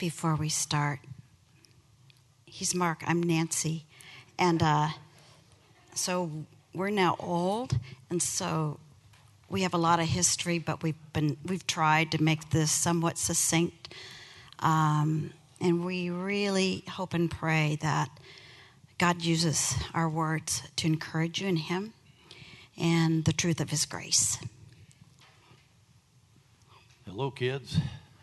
before we start. He's Mark. I'm Nancy. And so we're now old, and so we have a lot of history, but we've tried to make this somewhat succinct. And we really hope and pray that God uses our words to encourage you in Him and the truth of His grace. Hello, kids.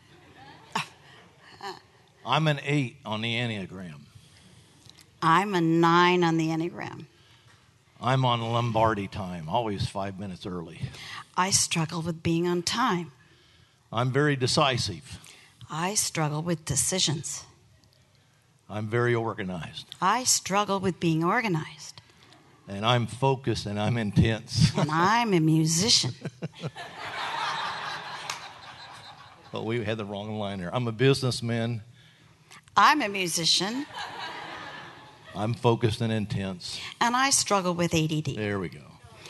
I'm an 8 on the Enneagram. I'm a 9 on the Enneagram. I'm on Lombardi time, always 5 minutes early. I struggle with being on time. I'm very decisive. I struggle with decisions. I'm very organized. I struggle with being organized. And I'm focused and I'm intense. And I'm a musician. Well, we had the wrong line there. I'm a businessman. I'm a musician. I'm focused and intense. And I struggle with ADD. There we go.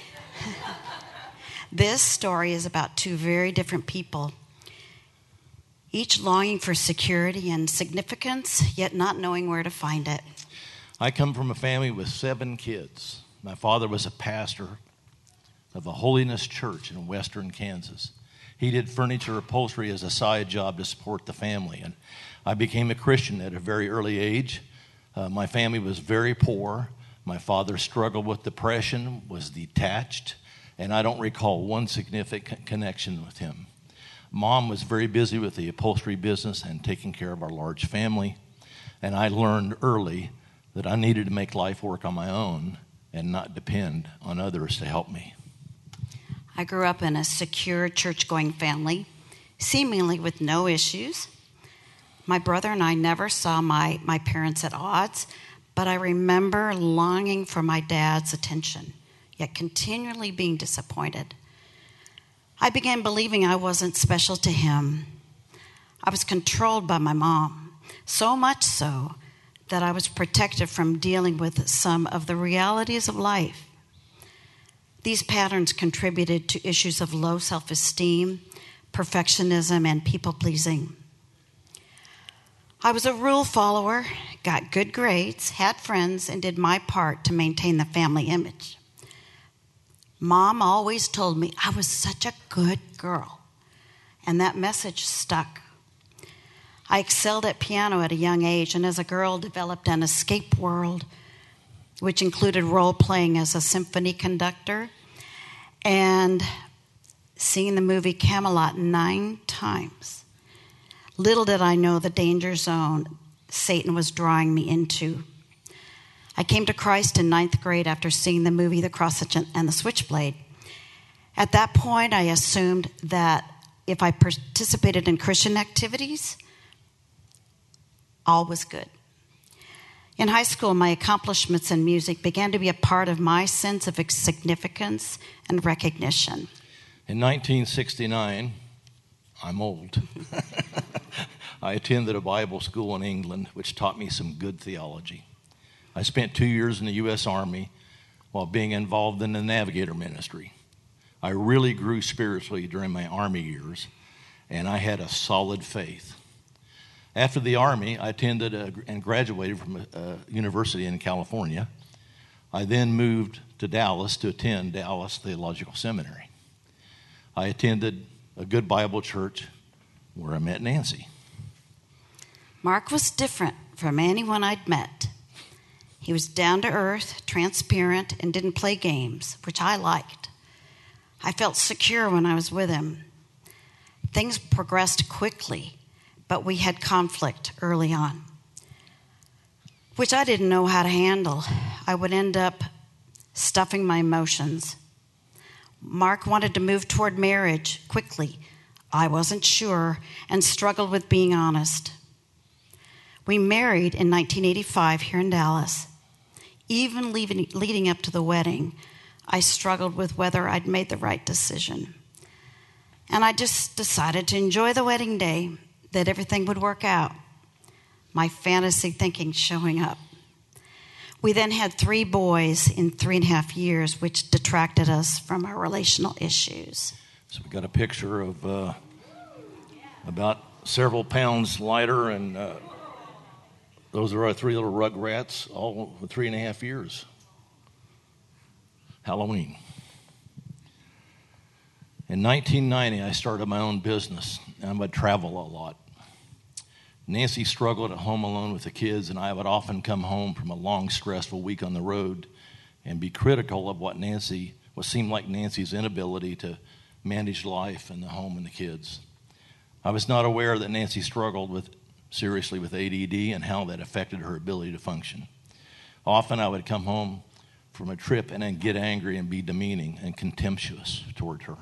This story is about two very different people, each longing for security and significance, yet not knowing where to find it. I come from a family with 7 kids. My father was a pastor of a holiness church in western Kansas. He did furniture upholstery as a side job to support the family. And I became a Christian at a very early age. My family was very poor. My father struggled with depression, was detached, and I don't recall one significant connection with him. Mom was very busy with the upholstery business and taking care of our large family. And I learned early that I needed to make life work on my own and not depend on others to help me. I grew up in a secure church-going family, seemingly with no issues. My brother and I never saw my parents at odds, but I remember longing for my dad's attention, yet continually being disappointed. I began believing I wasn't special to him. I was controlled by my mom, so much so that I was protected from dealing with some of the realities of life. These patterns contributed to issues of low self-esteem, perfectionism, and people-pleasing. I was a rule follower, got good grades, had friends, and did my part to maintain the family image. Mom always told me I was such a good girl, and that message stuck. I excelled at piano at a young age, and as a girl developed an escape world, which included role-playing as a symphony conductor and seeing the movie Camelot 9 times. Little did I know the danger zone Satan was drawing me into. I came to Christ in 9th grade after seeing the movie The Cross and the Switchblade. At that point, I assumed that if I participated in Christian activities, all was good. In high school, my accomplishments in music began to be a part of my sense of significance and recognition. In 1969, I'm old. I attended a Bible school in England, which taught me some good theology. I spent 2 years in the U.S. Army while being involved in the Navigator ministry. I really grew spiritually during my Army years, and I had a solid faith. After the Army, I attended and graduated from a university in California. I then moved to Dallas to attend Dallas Theological Seminary. I attended a good Bible church where I met Nancy. Mark was different from anyone I'd met. He was down to earth, transparent, and didn't play games, which I liked. I felt secure when I was with him. Things progressed quickly, but we had conflict early on, which I didn't know how to handle. I would end up stuffing my emotions. Mark wanted to move toward marriage quickly. I wasn't sure and struggled with being honest. We married in 1985 here in Dallas. Even leading up to the wedding, I struggled with whether I'd made the right decision. And I just decided to enjoy the wedding day, that everything would work out. My fantasy thinking showing up. We then had 3 boys in 3.5 years, which detracted us from our relational issues. So we got a picture of about several pounds lighter, and those are our three little rugrats, all for 3.5 years. Halloween. In 1990, I started my own business, and I would travel a lot. Nancy struggled at home alone with the kids, and I would often come home from a long, stressful week on the road and be critical of what seemed like Nancy's inability to manage life and the home and the kids. I was not aware that Nancy struggled seriously with ADD and how that affected her ability to function. Often I would come home from a trip and then get angry and be demeaning and contemptuous toward her.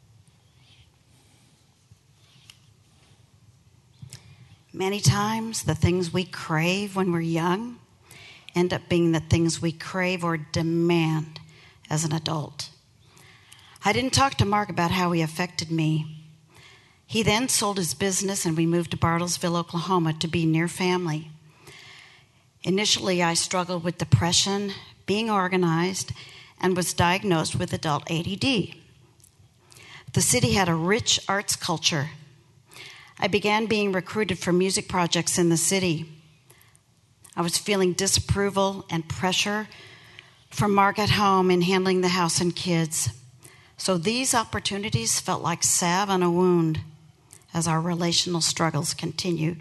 Many times, the things we crave when we're young end up being the things we crave or demand as an adult. I didn't talk to Mark about how he affected me. He then sold his business and we moved to Bartlesville, Oklahoma to be near family. Initially, I struggled with depression, being organized, and was diagnosed with adult ADD. The city had a rich arts culture. I began being recruited for music projects in the city. I was feeling disapproval and pressure from Mark at home in handling the house and kids. So these opportunities felt like salve on a wound as our relational struggles continued.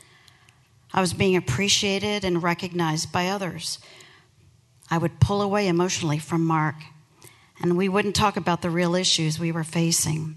I was being appreciated and recognized by others. I would pull away emotionally from Mark, and we wouldn't talk about the real issues we were facing.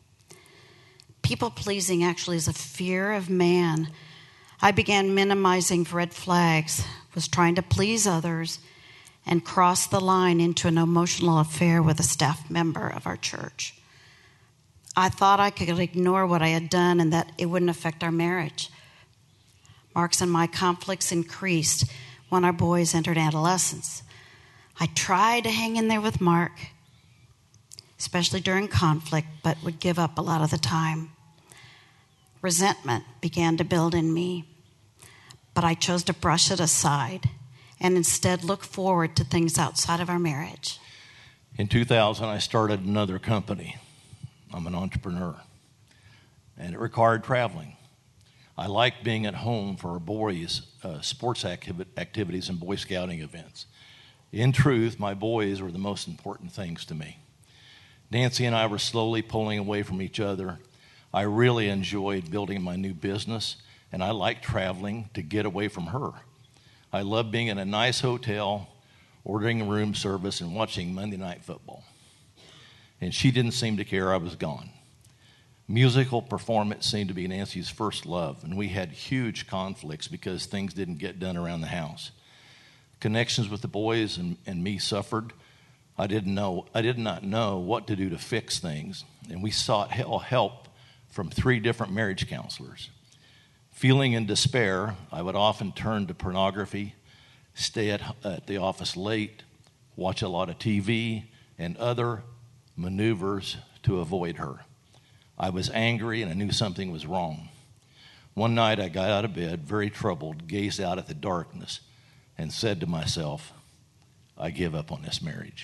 People-pleasing actually is a fear of man. I began minimizing red flags, was trying to please others, and crossed the line into an emotional affair with a staff member of our church. I thought I could ignore what I had done and that it wouldn't affect our marriage. Mark's and my conflicts increased when our boys entered adolescence. I tried to hang in there with Mark, especially during conflict, but would give up a lot of the time. Resentment began to build in me, but I chose to brush it aside and instead look forward to things outside of our marriage. In 2000, I started another company. I'm an entrepreneur, and it required traveling. I liked being at home for our boys' sports activities and Boy Scouting events. In truth, my boys were the most important things to me. Nancy and I were slowly pulling away from each other. I really enjoyed building my new business, and I liked traveling to get away from her. I loved being in a nice hotel, ordering room service, and watching Monday Night Football. And she didn't seem to care I was gone. Musical performance seemed to be Nancy's first love, and we had huge conflicts because things didn't get done around the house. Connections with the boys and me suffered. I did not know what to do to fix things, and we sought help from 3 different marriage counselors. Feeling in despair, I would often turn to pornography, stay at the office late, watch a lot of TV, and other maneuvers to avoid her. I was angry and I knew something was wrong. One night I got out of bed, very troubled, gazed out at the darkness, and said to myself, I give up on this marriage.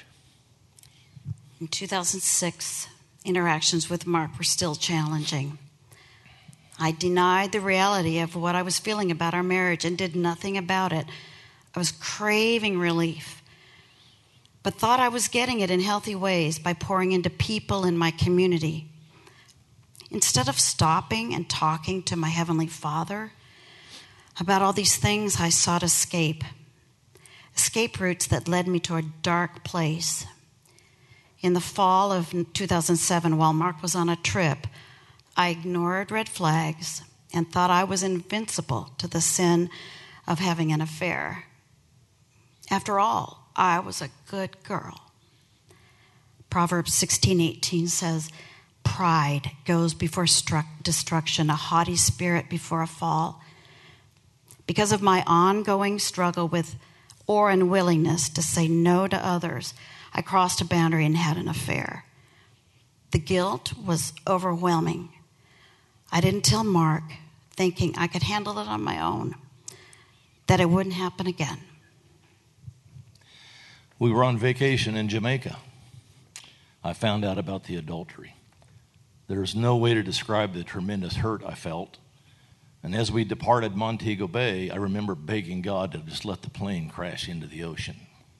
In 2006, interactions with Mark were still challenging. I denied the reality of what I was feeling about our marriage and did nothing about it. I was craving relief, but thought I was getting it in healthy ways by pouring into people in my community. Instead of stopping and talking to my Heavenly Father about all these things, I sought escape routes that led me to a dark place. In the fall of 2007, while Mark was on a trip, I ignored red flags and thought I was invincible to the sin of having an affair. After all, I was a good girl. Proverbs 16:18 says, pride goes before destruction, a haughty spirit before a fall. Because of my ongoing struggle with or unwillingness to say no to others, I crossed a boundary and had an affair. The guilt was overwhelming. I didn't tell Mark, thinking I could handle it on my own, that it wouldn't happen again. We were on vacation in Jamaica. I found out about the adultery. There's no way to describe the tremendous hurt I felt And as we departed Montego Bay, I remember begging God to just let the plane crash into the ocean.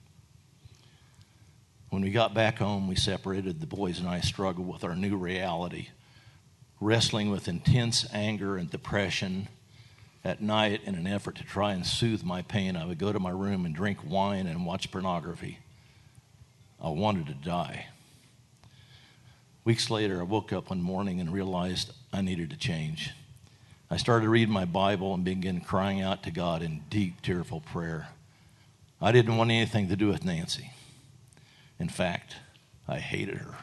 When we got back home, we separated. The boys and I struggled with our new reality, wrestling with intense anger and depression. At night, in an effort to try and soothe my pain, I would go to my room and drink wine and watch pornography. I wanted to die. Weeks later, I woke up one morning and realized I needed to change. I started reading my Bible and began crying out to God in deep, tearful prayer. I didn't want anything to do with Nancy. In fact, I hated her.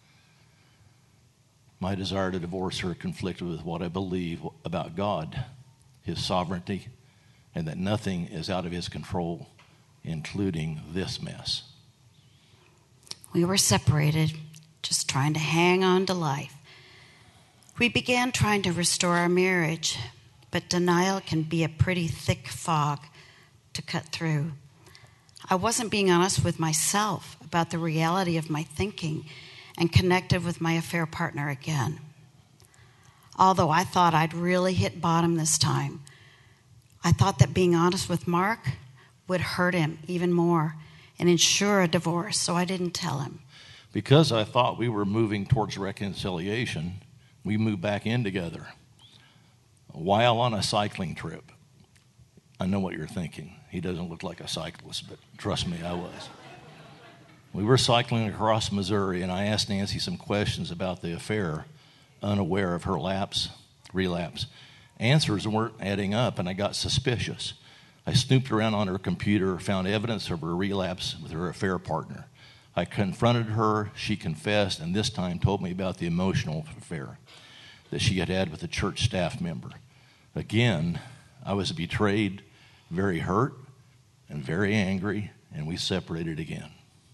My desire to divorce her conflicted with what I believe about God, His sovereignty, and that nothing is out of His control, including this mess. We were separated, just trying to hang on to life. We began trying to restore our marriage, but denial can be a pretty thick fog to cut through. I wasn't being honest with myself about the reality of my thinking and connected with my affair partner again. Although I thought I'd really hit bottom this time, I thought that being honest with Mark would hurt him even more and ensure a divorce, so I didn't tell him. Because I thought we were moving towards reconciliation, we moved back in together. While on a cycling trip, I know what you're thinking. He doesn't look like a cyclist, but trust me, I was. We were cycling across Missouri, and I asked Nancy some questions about the affair, unaware of her relapse. Answers weren't adding up, and I got suspicious. I snooped around on her computer, found evidence of her relapse with her affair partner. I confronted her, she confessed, and this time told me about the emotional affair that she had had with a church staff member. Again, I was betrayed, very hurt, and very angry, and we separated again.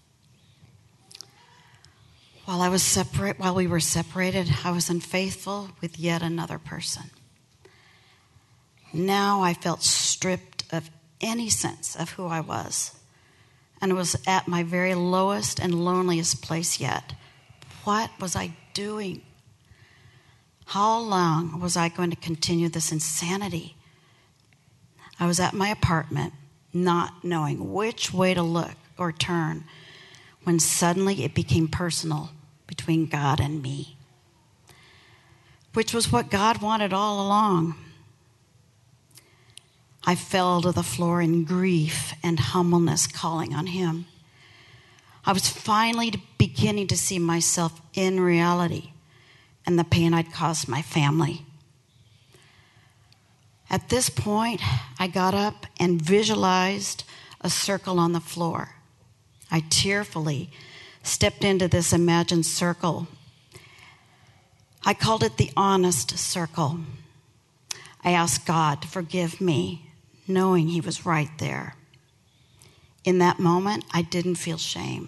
While we were separated, I was unfaithful with yet another person. Now I felt stripped of any sense of who I was, and was at my very lowest and loneliest place yet. What was I doing? How long was I going to continue this insanity? I was at my apartment, not knowing which way to look or turn, when suddenly it became personal between God and me, which was what God wanted all along. I fell to the floor in grief and humbleness, calling on Him. I was finally beginning to see myself in reality and the pain I'd caused my family. At this point, I got up and visualized a circle on the floor. I tearfully stepped into this imagined circle. I called it the honest circle. I asked God to forgive me, knowing He was right there. In that moment, I didn't feel shame.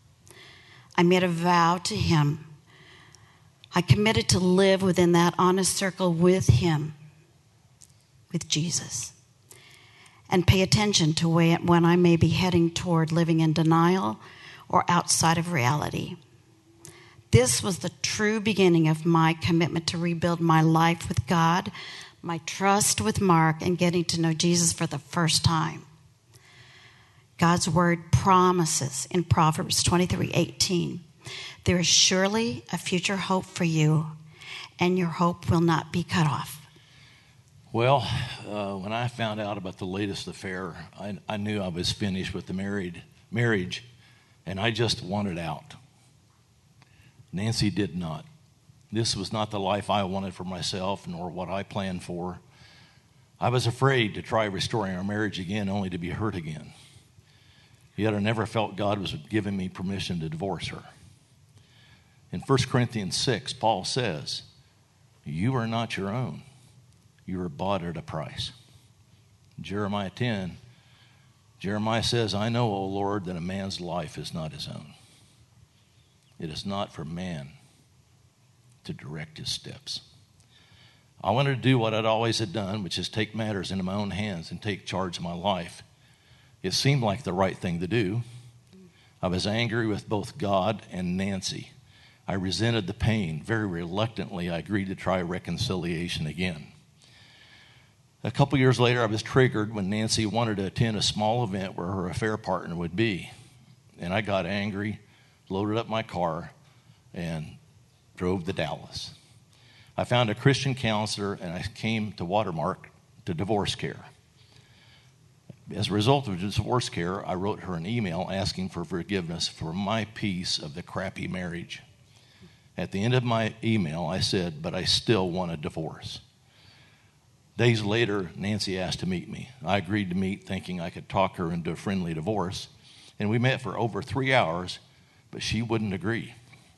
I made a vow to Him. I committed to live within that honest circle with Him, with Jesus, and pay attention to when I may be heading toward living in denial or outside of reality. This was the true beginning of my commitment to rebuild my life with God, my trust with Mark, and getting to know Jesus for the first time. God's word promises in Proverbs 23:18, there is surely a future hope for you, and your hope will not be cut off. Well, when I found out about the latest affair, I knew I was finished with the marriage, and I just wanted out. Nancy did not. This was not the life I wanted for myself, nor what I planned for. I was afraid to try restoring our marriage again, only to be hurt again. Yet I never felt God was giving me permission to divorce her. In 1 Corinthians 6, Paul says, "You are not your own. You are bought at a price." Jeremiah 10, Jeremiah says, "I know, O Lord, that a man's life is not his own. It is not for man to direct his steps." I wanted to do what I'd always had done, which is take matters into my own hands and take charge of my life. It seemed like the right thing to do. I was angry with both God and Nancy. I resented the pain. Very reluctantly, I agreed to try reconciliation again. A couple years later, I was triggered when Nancy wanted to attend a small event where her affair partner would be. And I got angry, loaded up my car, and drove to Dallas. I found a Christian counselor, and I came to Watermark to divorce care. As a result of divorce care, I wrote her an email asking for forgiveness for my piece of the crappy marriage. At the end of my email, I said, but I still want a divorce. Days later, Nancy asked to meet me. I agreed to meet, thinking I could talk her into a friendly divorce. And we met for over 3 hours, but she wouldn't agree.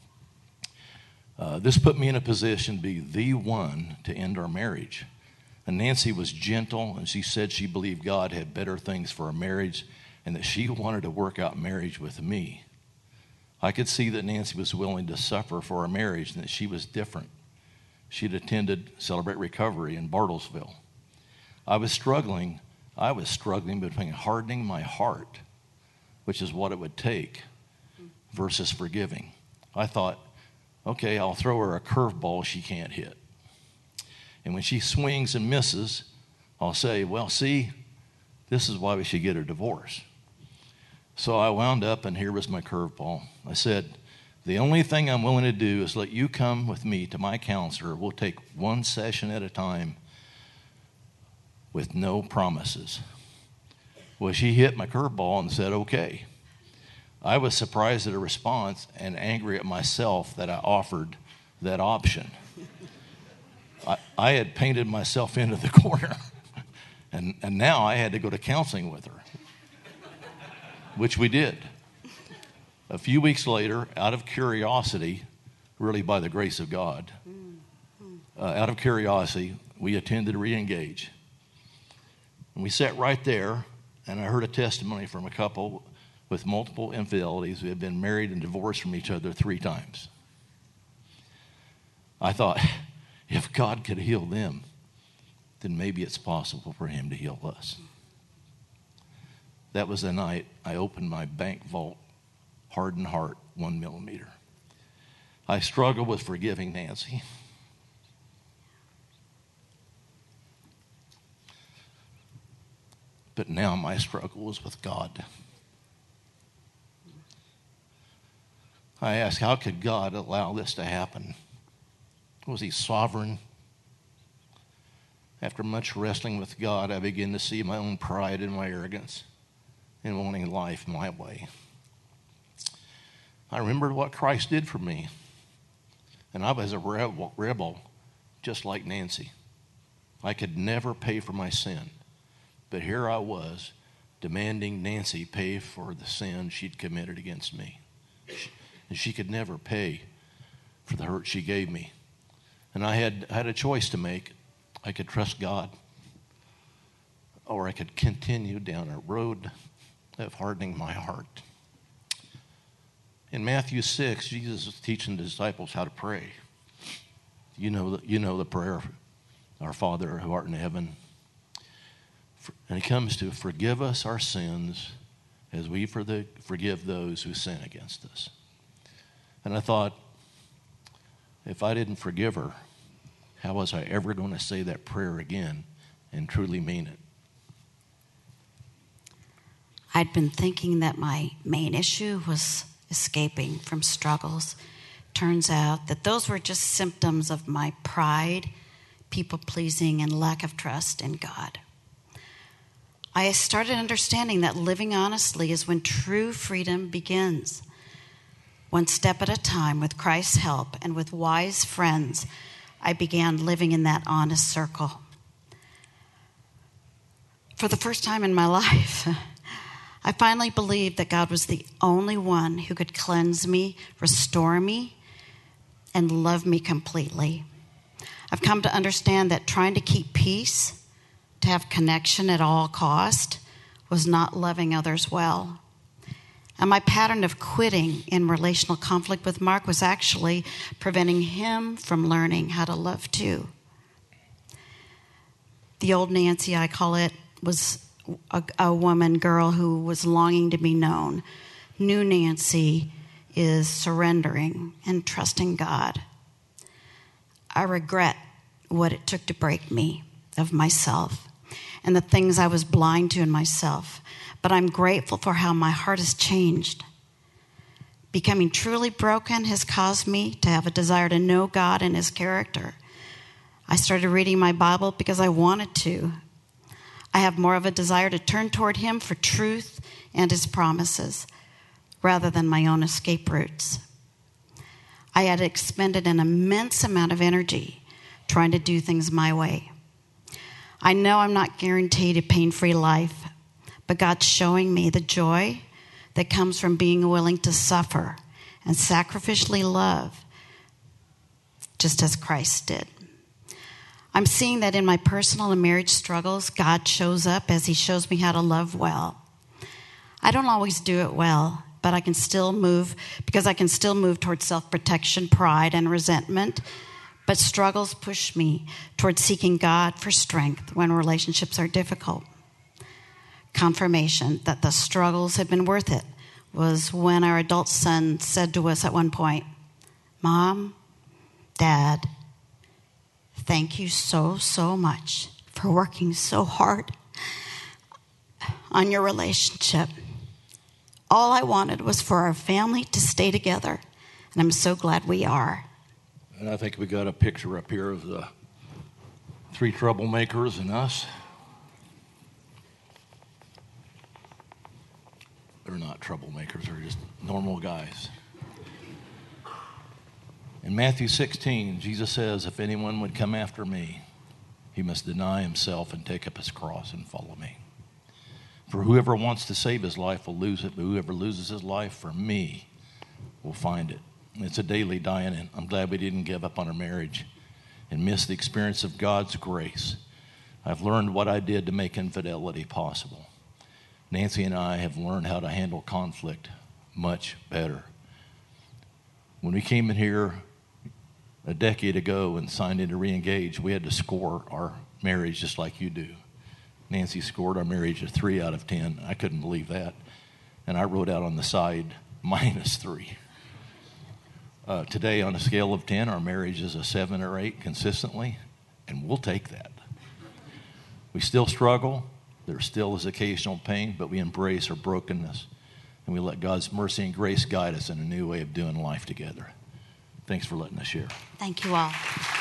This put me in a position to be the one to end our marriage. And Nancy was gentle, and she said she believed God had better things for our marriage and that she wanted to work out marriage with me. I could see that Nancy was willing to suffer for our marriage and that she was different. She'd attended Celebrate Recovery in Bartlesville. I was struggling between hardening my heart, which is what it would take, versus forgiving. I thought, okay, I'll throw her a curveball she can't hit. And when she swings and misses, I'll say, well, see, this is why we should get a divorce. So I wound up, and here was my curveball. I said, the only thing I'm willing to do is let you come with me to my counselor. We'll take one session at a time with no promises. Well, she hit my curveball and said, okay. I was surprised at her response and angry at myself that I offered that option. I had painted myself into the corner, and now I had to go to counseling with her, which we did. A few weeks later, out of curiosity, really by the grace of God, out of curiosity, we attended Reengage. And we sat right there, and I heard a testimony from a couple with multiple infidelities who had been married and divorced from each other 3 times. I thought, if God could heal them, then maybe it's possible for him to heal us. That was the night I opened my bank vault, hardened heart, 1 millimeter. I struggled with forgiving Nancy. But now my struggle is with God. I ask, how could God allow this to happen? Was he sovereign? After much wrestling with God, I began to see my own pride and my arrogance in wanting life my way. I remembered what Christ did for me, and I was a rebel just like Nancy. I could never pay for my sin, but here I was demanding Nancy pay for the sin she'd committed against me. And she could never pay for the hurt she gave me. And I had a choice to make. I could trust God, or I could continue down a road of hardening my heart. In Matthew 6, Jesus was teaching the disciples how to pray. You know the prayer, our Father who art in heaven. And he comes to forgive us our sins as we forgive those who sin against us. And I thought, if I didn't forgive her, how was I ever going to say that prayer again and truly mean it? I'd been thinking that my main issue was escaping from struggles. Turns out that those were just symptoms of my pride, people-pleasing, and lack of trust in God. I started understanding that living honestly is when true freedom begins. One step at a time, with Christ's help and with wise friends, I began living in that honest circle. For the first time in my life, I finally believed that God was the only one who could cleanse me, restore me, and love me completely. I've come to understand that trying to keep peace, to have connection at all cost, was not loving others well. And my pattern of quitting in relational conflict with Mark was actually preventing him from learning how to love too. The old Nancy, I call it, was a woman, girl who was longing to be known. New Nancy is surrendering and trusting God. I regret what it took to break me of myself and the things I was blind to in myself. But I'm grateful for how my heart has changed. Becoming truly broken has caused me to have a desire to know God and his character. I started reading my Bible because I wanted to. I have more of a desire to turn toward him for truth and his promises rather than my own escape routes. I had expended an immense amount of energy trying to do things my way. I know I'm not guaranteed a pain-free life, but God's showing me the joy that comes from being willing to suffer and sacrificially love, just as Christ did. I'm seeing that in my personal and marriage struggles, God shows up as he shows me how to love well. I don't always do it well, but I can still move towards self-protection, pride, and resentment. But struggles push me towards seeking God for strength when relationships are difficult. Confirmation that the struggles have been worth it was when our adult son said to us at one point, "Mom, Dad, thank you so, so much for working so hard on your relationship. All I wanted was for our family to stay together, and I'm so glad we are." And I think we got a picture up here of the three troublemakers and us. They're not troublemakers, they're just normal guys. In Matthew 16, Jesus says, "If anyone would come after me, he must deny himself and take up his cross and follow me. For whoever wants to save his life will lose it, but whoever loses his life for me will find it." It's a daily dying, and I'm glad we didn't give up on our marriage and miss the experience of God's grace. I've learned what I did to make infidelity possible. Nancy and I have learned how to handle conflict much better. When we came in here a decade ago and signed in to re-engage, we had to score our marriage just like you do. Nancy scored our marriage a 3 out of 10. I couldn't believe that. And I wrote out on the side, -3. Today, on a scale of 10, our marriage is a 7 or 8 consistently, and we'll take that. We still struggle. There still is occasional pain, but we embrace our brokenness, and we let God's mercy and grace guide us in a new way of doing life together. Thanks for letting us share. Thank you all.